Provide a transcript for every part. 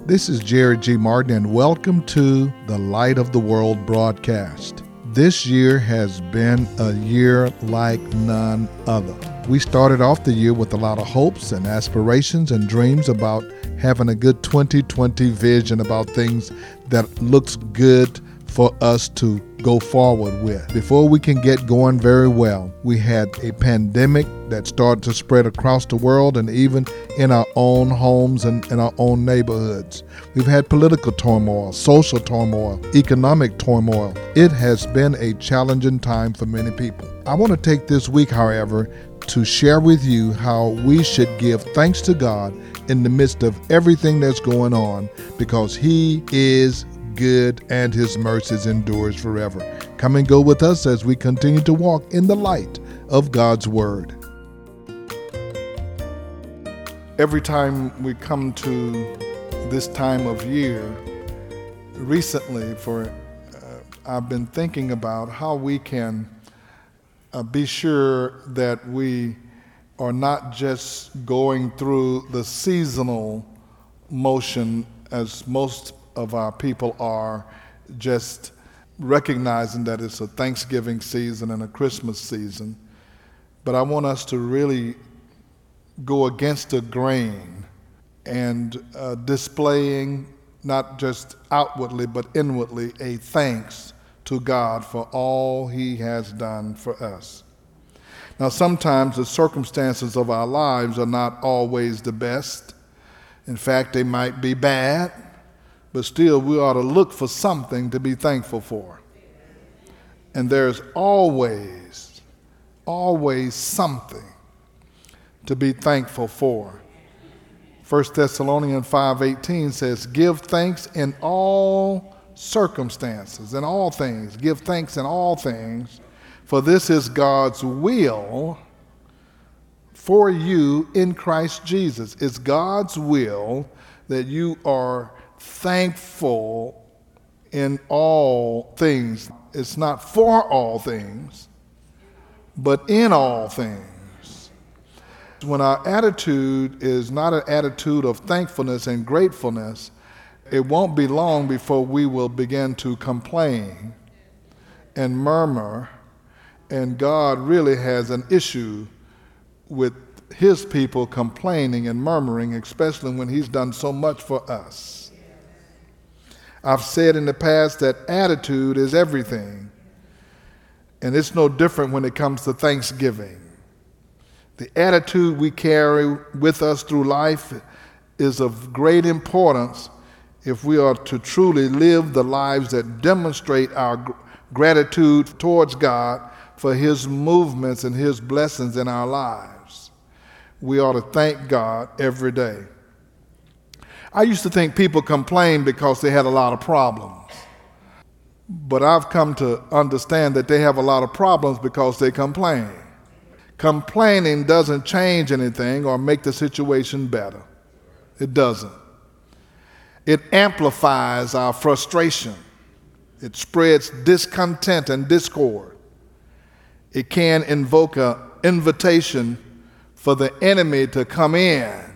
This is Jerry G. Martin, and welcome to the Light of the World broadcast. This year has been a year like none other. We started off the year with a lot of hopes and aspirations and dreams about having a good 2020 vision about things that looks good for us to go forward with. Before we can get going very well, we had a pandemic that started to spread across the world and even in our own homes and in our own neighborhoods. We've had political turmoil, social turmoil, economic turmoil. It has been a challenging time for many people. I want to take this week, however, to share with you how we should give thanks to God in the midst of everything that's going on, because He is good and His mercies endures forever. Come and go with us as we continue to walk in the light of God's Word. Every time we come to this time of year, recently I've been thinking about how we can be sure that we are not just going through the seasonal motion as most of our people are, just recognizing that it's a Thanksgiving season and a Christmas season. But I want us to really go against the grain and displaying not just outwardly but inwardly a thanks to God for all He has done for us. Now, sometimes the circumstances of our lives are not always the best. In fact, they might be bad, but still we ought to look for something to be thankful for. And there's always something to be thankful for. 1 Thessalonians 5:18 says, give thanks in all circumstances, in all things. Give thanks in all things, for this is God's will for you in Christ Jesus. It's God's will that you are thankful in all things. It's not for all things, but in all things. When our attitude is not an attitude of thankfulness and gratefulness, it won't be long before we will begin to complain and murmur, and God really has an issue with His people complaining and murmuring, especially when He's done so much for us. I've said in the past that attitude is everything, and it's no different when it comes to Thanksgiving. The attitude we carry with us through life is of great importance if we are to truly live the lives that demonstrate our gratitude towards God for His movements and His blessings in our lives. We ought to thank God every day. I used to think people complained because they had a lot of problems. But I've come to understand that they have a lot of problems because they complain. Complaining doesn't change anything or make the situation better. It doesn't. It amplifies our frustration. It spreads discontent and discord. It can invoke an invitation for the enemy to come in.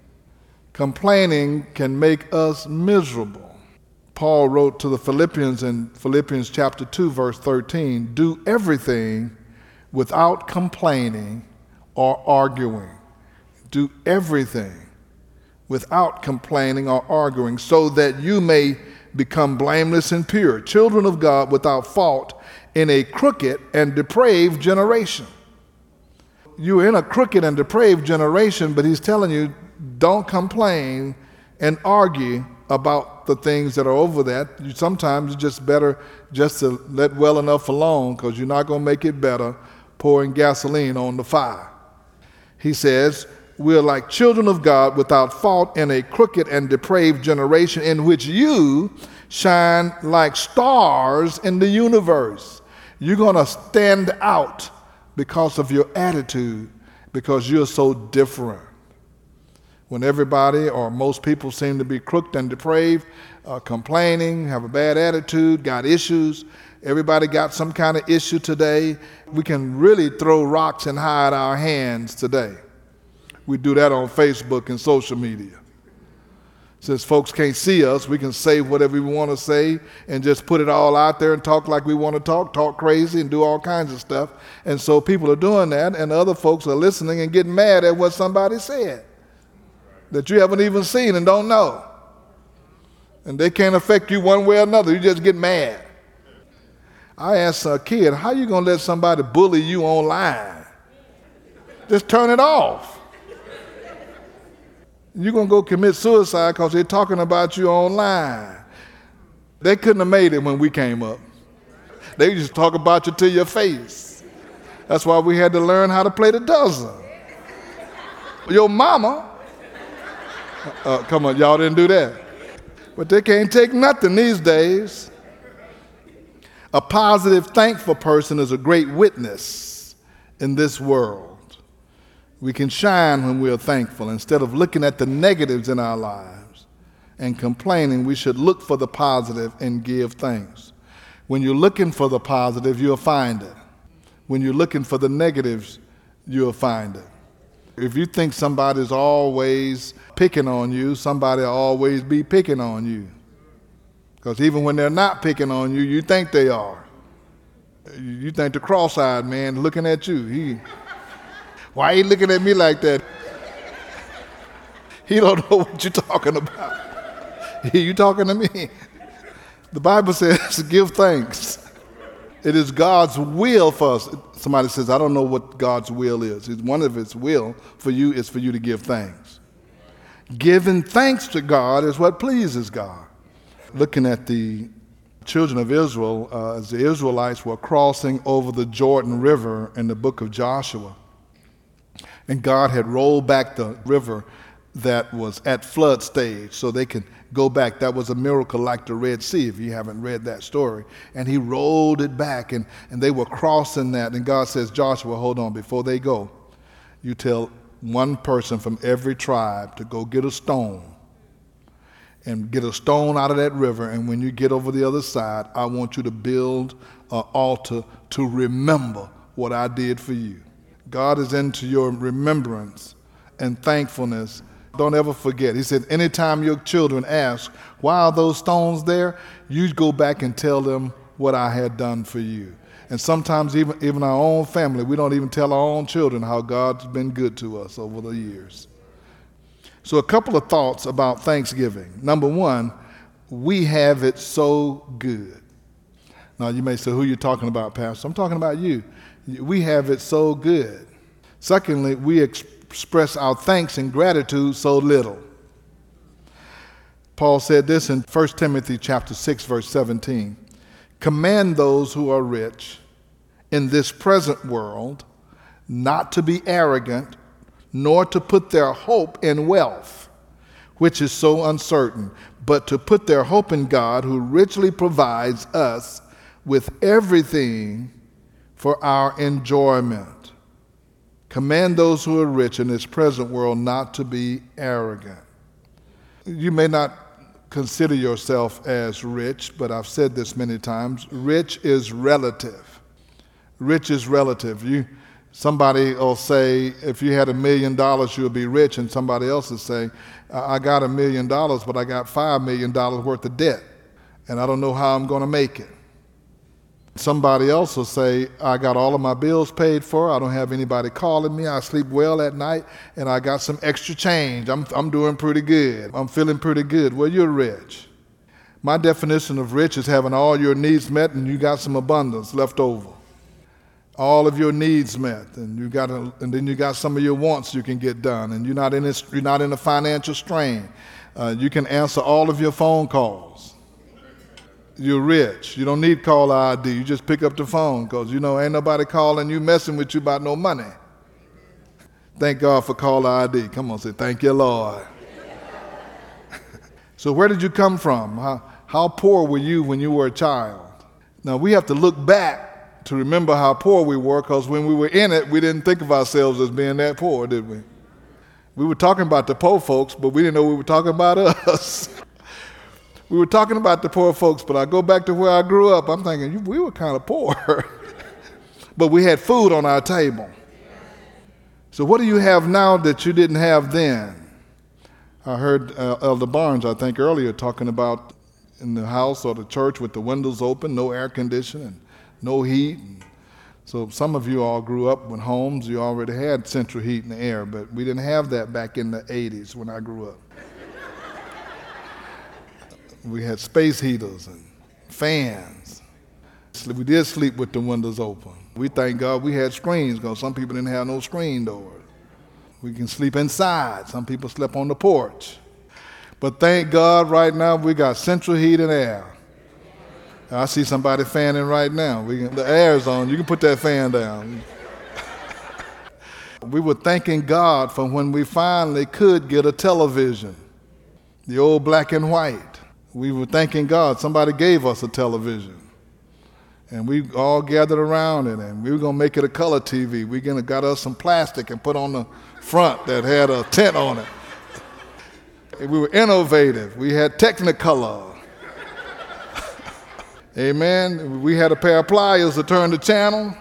Complaining can make us miserable. Paul wrote to the Philippians in Philippians chapter 2, verse 13, do everything without complaining or arguing. Do everything without complaining or arguing, so that you may become blameless and pure, children of God without fault in a crooked and depraved generation. You're in a crooked and depraved generation, but he's telling you, don't complain and argue about the things that are over that. Sometimes it's just better just to let well enough alone, because you're not going to make it better pouring gasoline on the fire. He says, we're like children of God without fault in a crooked and depraved generation, in which you shine like stars in the universe. You're going to stand out because of your attitude, because you're so different. When everybody or most people seem to be crooked and depraved, complaining, have a bad attitude, got issues, everybody got some kind of issue today, we can really throw rocks and hide our hands today. We do that on Facebook and social media. Since folks can't see us, we can say whatever we want to say and just put it all out there and talk like we want to talk crazy and do all kinds of stuff. And so people are doing that, and other folks are listening and getting mad at what somebody said that you haven't even seen and don't know. And they can't affect you one way or another. You just get mad. I asked a kid, how you going to let somebody bully you online? Just turn it off. You're going to go commit suicide because they're talking about you online. They couldn't have made it when we came up. They just talk about you to your face. That's why we had to learn how to play the dozen. Your mama, come on, y'all didn't do that. But they can't take nothing these days. A positive, thankful person is a great witness in this world. We can shine when we are thankful. Instead of looking at the negatives in our lives and complaining, we should look for the positive and give thanks. When you're looking for the positive, you'll find it. When you're looking for the negatives, you'll find it. If you think somebody's always picking on you, somebody will always be picking on you. Because even when they're not picking on you, you think they are. You think the cross-eyed man looking at you. Why are you looking at me like that? He don't know what you're talking about. You talking to me? The Bible says, give thanks. It is God's will for us. Somebody says, I don't know what God's will is. One of his will for you is for you to give thanks. Giving thanks to God is what pleases God. Looking at the children of Israel, as the Israelites were crossing over the Jordan River in the book of Joshua, and God had rolled back the river that was at flood stage so they could go back. That was a miracle like the Red Sea, if you haven't read that story. And he rolled it back, and they were crossing that. And God says, Joshua, hold on, before they go, you tell one person from every tribe to go get a stone and get a stone out of that river. And when you get over the other side, I want you to build an altar to remember what I did for you. God is into your remembrance and thankfulness. Don't ever forget. He said, anytime your children ask, why are those stones there? You go back and tell them what I had done for you. And sometimes even our own family, we don't even tell our own children how God's been good to us over the years. So a couple of thoughts about Thanksgiving. Number one, we have it so good. Now you may say, who are you talking about, Pastor? I'm talking about you. We have it so good. Secondly, we express our thanks and gratitude so little. Paul said this in 1 Timothy chapter 6, verse 17. Command those who are rich in this present world not to be arrogant, nor to put their hope in wealth, which is so uncertain, but to put their hope in God, who richly provides us with everything for our enjoyment. Command those who are rich in this present world not to be arrogant. You may not consider yourself as rich, but I've said this many times. Rich is relative. Rich is relative. Somebody will say, if you had $1 million, you'll be rich, and somebody else will say, I got $1 million, but I got $5 million worth of debt, and I don't know how I'm going to make it. Somebody else will say, I got all of my bills paid for, I don't have anybody calling me, I sleep well at night, and I got some extra change. I'm doing pretty good. I'm feeling pretty good. Well, you're rich. My definition of rich is having all your needs met and you got some abundance left over. All of your needs met, and then you got some of your wants you can get done, and you're not in a financial strain. You can answer all of your phone calls. You're rich. You don't need caller ID. You just pick up the phone because, ain't nobody calling you, messing with you about no money. Thank God for caller ID. Come on, say, thank you, Lord. So where did you come from? How poor were you when you were a child? Now, we have to look back to remember how poor we were, because when we were in it, we didn't think of ourselves as being that poor, did we? We were talking about the poor folks, but we didn't know we were talking about us. We were talking about the poor folks, but I go back to where I grew up, I'm thinking, we were kind of poor. But we had food on our table. So what do you have now that you didn't have then? I heard Elder Barnes, I think earlier, talking about in the house or the church with the windows open, no air conditioning, no heat. So some of you all grew up with homes, you already had central heat and air, but we didn't have that back in the 80s when I grew up. We had space heaters and fans. We did sleep with the windows open. We thank God we had screens because some people didn't have no screen doors. We can sleep inside. Some people slept on the porch. But thank God right now we got central heat and air. I see somebody fanning right now. The air's on. You can put that fan down. We were thanking God for when we finally could get a television, the old black and white. We were thanking God. Somebody gave us a television. And we all gathered around it, and we were going to make it a color TV. We got us some plastic and put on the front that had a tent on it. And we were innovative. We had Technicolor. Amen. We had a pair of pliers to turn the channel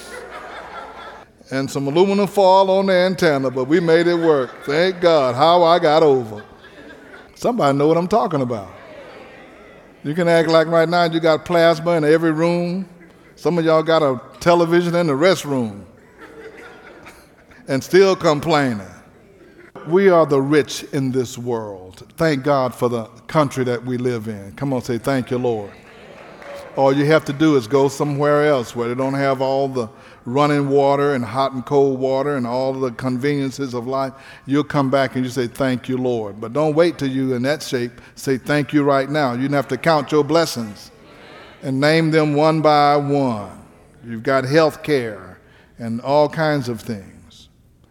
and some aluminum foil on the antenna, but we made it work. Thank God. How I got over. Somebody know what I'm talking about. You can act like right now you got plasma in every room. Some of y'all got a television in the restroom and still complaining. We are the rich in this world. Thank God for the country that we live in. Come on, say thank you, Lord. All you have to do is go somewhere else where they don't have all the running water and hot and cold water and all the conveniences of life. You'll come back and you say, thank you, Lord. But don't wait till you're in that shape. Say thank you right now. You don't have to count your blessings and name them one by one. You've got health care and all kinds of things.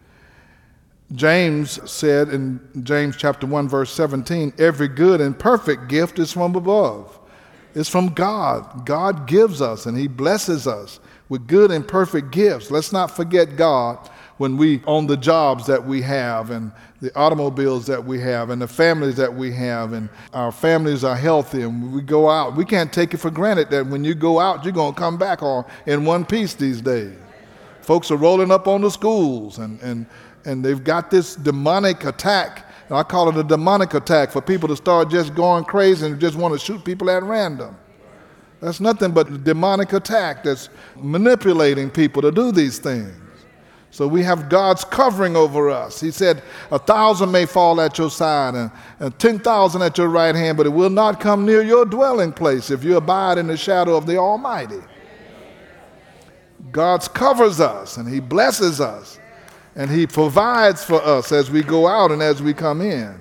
James said in James chapter 1, verse 17, every good and perfect gift is from above. It's from God. God gives us and he blesses us with good and perfect gifts. Let's not forget God when we own the jobs that we have and the automobiles that we have and the families that we have, and our families are healthy and we go out. We can't take it for granted that when you go out, you're going to come back all in one piece these days. Folks are rolling up on the schools and they've got this demonic attack. And I call it a demonic attack for people to start just going crazy and just want to shoot people at random. That's nothing but a demonic attack that's manipulating people to do these things. So we have God's covering over us. He said, 1,000 may fall at your side and 10,000 at your right hand, but it will not come near your dwelling place if you abide in the shadow of the Almighty. God covers us and he blesses us and he provides for us as we go out and as we come in.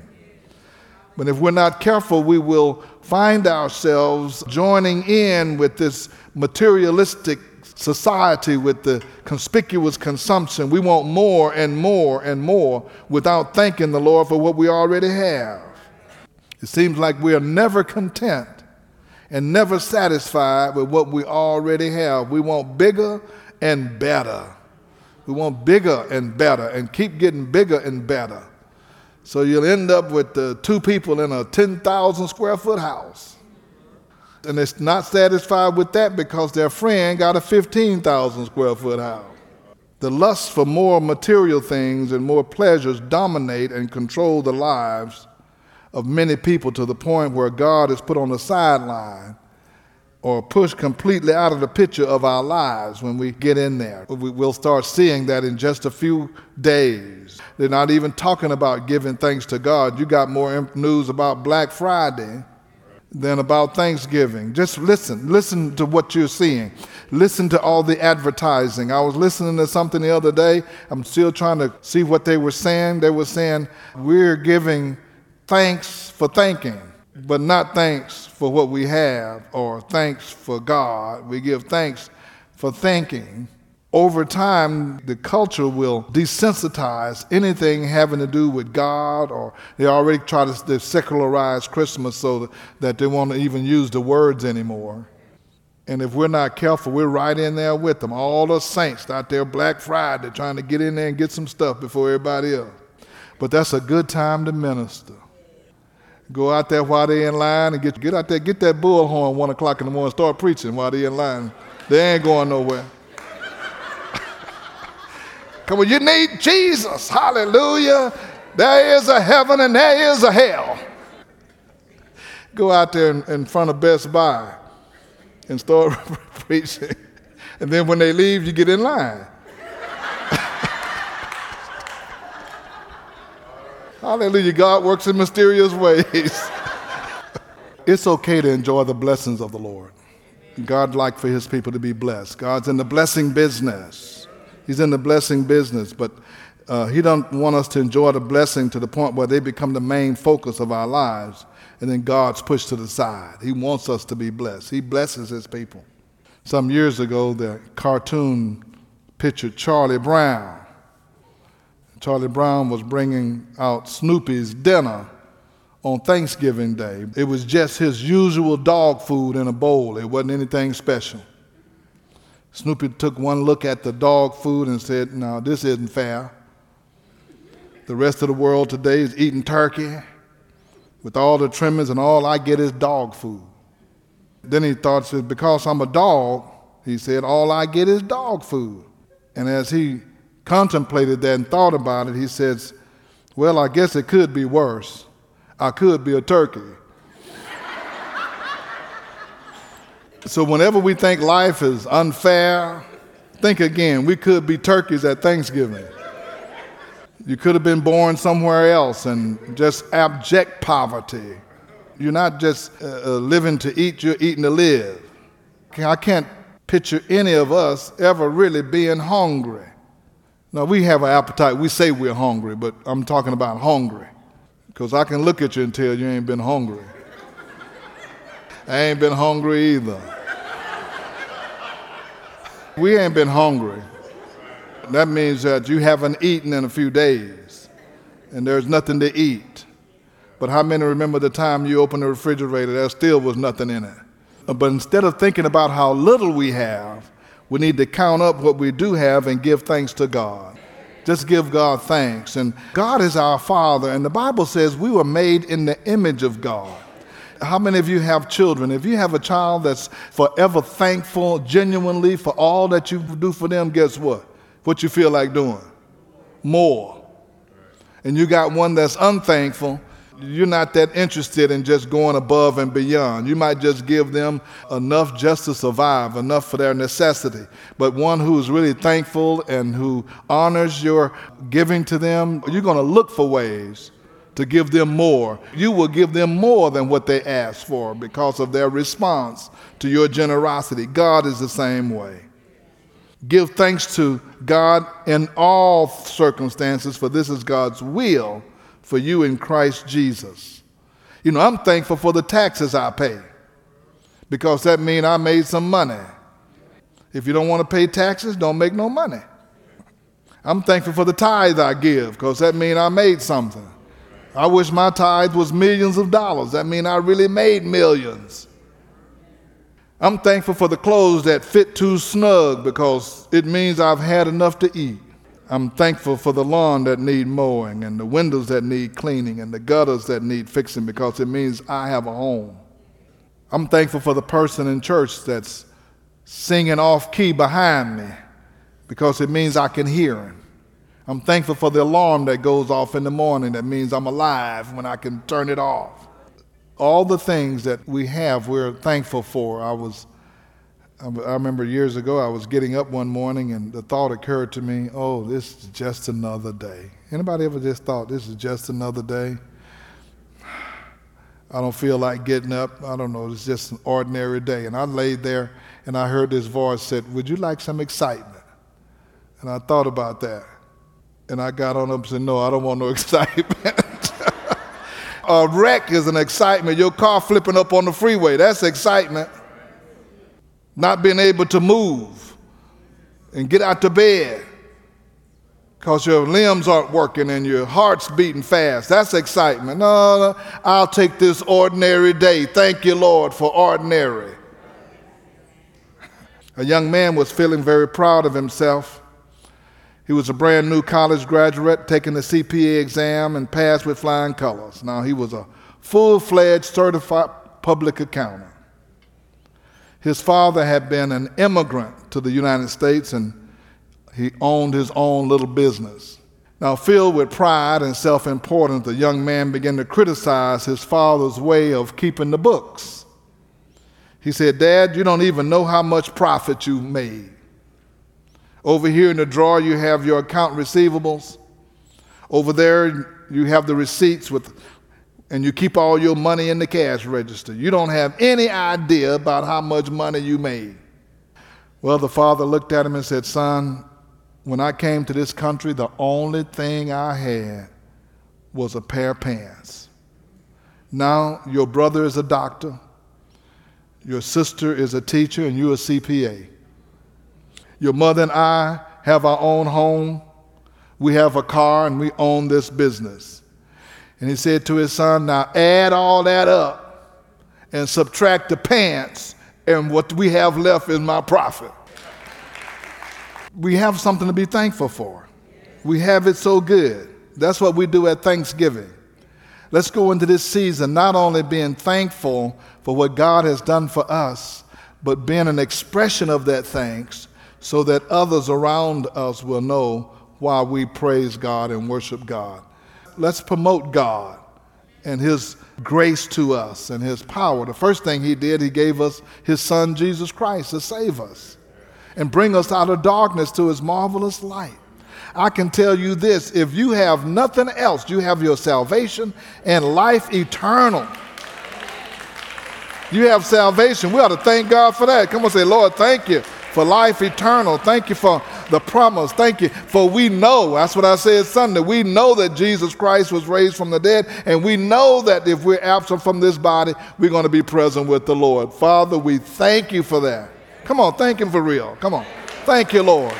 But if we're not careful, we will find ourselves joining in with this materialistic society with the conspicuous consumption. We want more and more and more without thanking the Lord for what we already have. It seems like we are never content and never satisfied with what we already have. We want bigger and better. We want bigger and better and keep getting bigger and better. So you'll end up with two people in a 10,000 square foot house. And they're not satisfied with that because their friend got a 15,000 square foot house. The lust for more material things and more pleasures dominate and control the lives of many people to the point where God is put on the sideline or pushed completely out of the picture of our lives when we get in there. We'll start seeing that in just a few days. They're not even talking about giving thanks to God. You got more news about Black Friday than about Thanksgiving. Just listen to what you're seeing. Listen to all the advertising. I was listening to something the other day. I'm still trying to see what they were saying. They were saying, we're giving thanks for thanking, but not thanks for what we have or thanks for God. We give thanks for thanking. Over time, the culture will desensitize anything having to do with God, or they already try to secularize Christmas so that they won't even use the words anymore. And if we're not careful, we're right in there with them. All the saints out there Black Friday trying to get in there and get some stuff before everybody else. But that's a good time to minister. Go out there while they're in line and get out there, get that bullhorn 1 o'clock in the morning, start preaching while they're in line. They ain't going nowhere. Come on, you need Jesus. Hallelujah. There is a heaven and there is a hell. Go out there in front of Best Buy and start preaching. And then when they leave, you get in line. Hallelujah. God works in mysterious ways. It's okay to enjoy the blessings of the Lord. God likes for his people to be blessed. God's in the blessing business. He's in the blessing business, but he don't want us to enjoy the blessing to the point where they become the main focus of our lives, and then God's pushed to the side. He wants us to be blessed. He blesses his people. Some years ago, the cartoon pictured Charlie Brown. Charlie Brown was bringing out Snoopy's dinner on Thanksgiving Day. It was just his usual dog food in a bowl. It wasn't anything special. Snoopy took one look at the dog food and said, "No, this isn't fair. The rest of the world today is eating turkey with all the trimmings, and all I get is dog food." Then he thought, said, because I'm a dog, he said, all I get is dog food. And as he contemplated that and thought about it, he says, well, I guess it could be worse. I could be a turkey. So whenever we think life is unfair, think again. We could be turkeys at Thanksgiving. You could have been born somewhere else in just abject poverty. You're not just living to eat, you're eating to live. I can't picture any of us ever really being hungry. Now, we have an appetite. We say we're hungry, but I'm talking about hungry. Because I can look at you and tell you ain't been hungry. I ain't been hungry either. We ain't been hungry. That means that you haven't eaten in a few days, and there's nothing to eat. But how many remember the time you opened the refrigerator, there still was nothing in it? But instead of thinking about how little we have, we need to count up what we do have and give thanks to God. Just give God thanks. And God is our Father, and the Bible says we were made in the image of God. How many of you have children? If you have a child that's forever thankful, genuinely, for all that you do for them, guess what? What you feel like doing? More. And you got one that's unthankful, you're not that interested in just going above and beyond. You might just give them enough just to survive, enough for their necessity. But one who's really thankful and who honors your giving to them, you're going to look for ways to give them more. You will give them more than what they ask for because of their response to your generosity. God is the same way. Give thanks to God in all circumstances, for this is God's will for you in Christ Jesus. You know, I'm thankful for the taxes I pay because that means I made some money. If you don't want to pay taxes, don't make no money. I'm thankful for the tithe I give because that means I made something. I wish my tithe was millions of dollars. That means I really made millions. I'm thankful for the clothes that fit too snug because it means I've had enough to eat. I'm thankful for the lawn that need mowing and the windows that need cleaning and the gutters that need fixing because it means I have a home. I'm thankful for the person in church that's singing off key behind me because it means I can hear him. I'm thankful for the alarm that goes off in the morning that means I'm alive when I can turn it off. All the things that we have, we're thankful for. I remember years ago, I was getting up one morning and the thought occurred to me, oh, this is just another day. Anybody ever just thought this is just another day? I don't feel like getting up. I don't know, it's just an ordinary day. And I laid there and I heard this voice said, would you like some excitement? And I thought about that. And I got on up and said, no, I don't want no excitement. A wreck is an excitement. Your car flipping up on the freeway, that's excitement. Not being able to move and get out to bed because your limbs aren't working and your heart's beating fast. That's excitement. No, I'll take this ordinary day. Thank you, Lord, for ordinary. A young man was feeling very proud of himself. He was a brand new college graduate, taking the CPA exam and passed with flying colors. Now, he was a full-fledged certified public accountant. His father had been an immigrant to the United States, and he owned his own little business. Now, filled with pride and self-importance, the young man began to criticize his father's way of keeping the books. He said, "Dad, you don't even know how much profit you made. Over here in the drawer, you have your account receivables. Over there, you have the receipts and you keep all your money in the cash register. You don't have any idea about how much money you made." Well, the father looked at him and said, "Son, when I came to this country, the only thing I had was a pair of pants. Now your brother is a doctor, your sister is a teacher, and you're a CPA. Your mother and I have our own home. We have a car, and we own this business." And he said to his son, "Now add all that up and subtract the pants, and what we have left is my profit." We have something to be thankful for. We have it so good. That's what we do at Thanksgiving. Let's go into this season not only being thankful for what God has done for us, but being an expression of that thanks so that others around us will know why we praise God and worship God. Let's promote God and His grace to us and His power. The first thing He did, He gave us His Son, Jesus Christ, to save us and bring us out of darkness to His marvelous light. I can tell you this, if you have nothing else, you have your salvation and life eternal. You have salvation. We ought to thank God for that. Come on, say, "Lord, thank you for life eternal. Thank you for the promise. Thank you for we know," that's what I said Sunday, we know that Jesus Christ was raised from the dead, and we know that if we're absent from this body, we're going to be present with the Lord. Father, we thank you for that. Come on, thank Him for real. Come on. Thank you, Lord.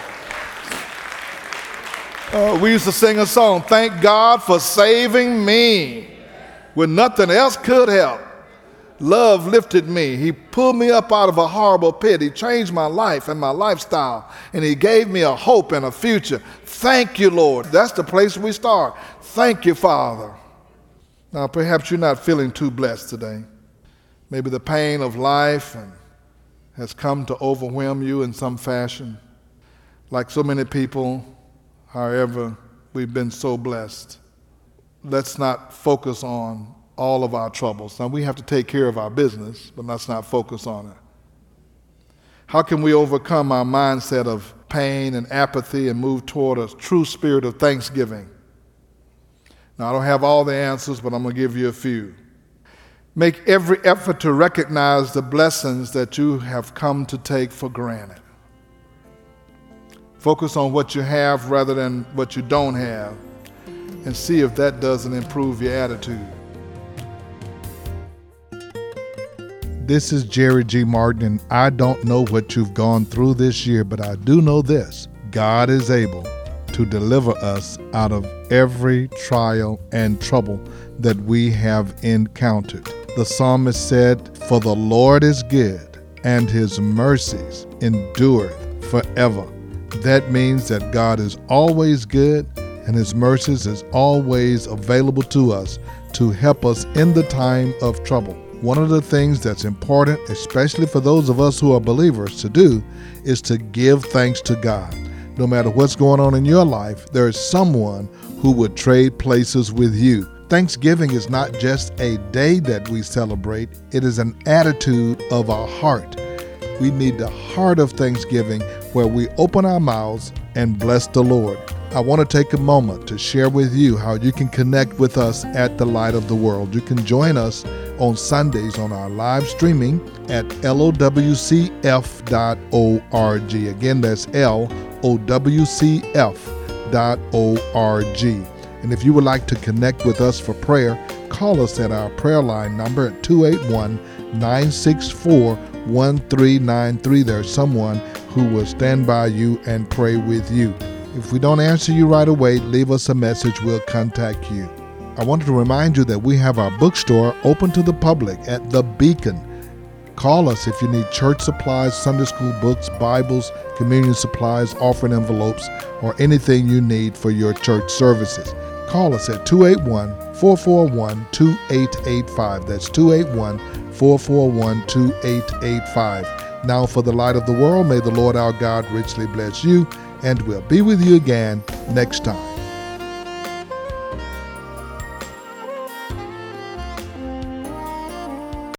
We used to sing a song, "Thank God for saving me when nothing else could help. Love lifted me. He pulled me up out of a horrible pit. He changed my life and my lifestyle, and He gave me a hope and a future. Thank you, Lord." That's the place we start. Thank you, Father. Now, perhaps you're not feeling too blessed today. Maybe the pain of life has come to overwhelm you in some fashion. Like so many people, however, we've been so blessed. Let's not focus on all of our troubles. Now, we have to take care of our business, but let's not focus on it. How can we overcome our mindset of pain and apathy and move toward a true spirit of thanksgiving? Now, I don't have all the answers, but I'm going to give you a few. Make every effort to recognize the blessings that you have come to take for granted. Focus on what you have rather than what you don't have, and see if that doesn't improve your attitude. This is Jerry G. Martin, and I don't know what you've gone through this year, but I do know this: God is able to deliver us out of every trial and trouble that we have encountered. The psalmist said, "For the Lord is good, and His mercies endureth forever." That means that God is always good, and His mercies is always available to us to help us in the time of trouble. One of the things that's important, especially for those of us who are believers, to do is to give thanks to God. No matter what's going on in your life, there is someone who would trade places with you. Thanksgiving is not just a day that we celebrate, it is an attitude of our heart. We need the heart of thanksgiving where we open our mouths and bless the Lord. I want to take a moment to share with you how you can connect with us at the Light of the World. You can join us on Sundays on our live streaming at lowcf.org. Again, that's lowcf.org. And if you would like to connect with us for prayer, call us at our prayer line number at 281-964-1393. There's someone who will stand by you and pray with you. If we don't answer you right away, leave us a message. We'll contact you. I wanted to remind you that we have our bookstore open to the public at The Beacon. Call us if you need church supplies, Sunday school books, Bibles, communion supplies, offering envelopes, or anything you need for your church services. Call us at 281-441-2885. That's 281-441-2885. Now for the Light of the World, may the Lord our God richly bless you, and we'll be with you again next time.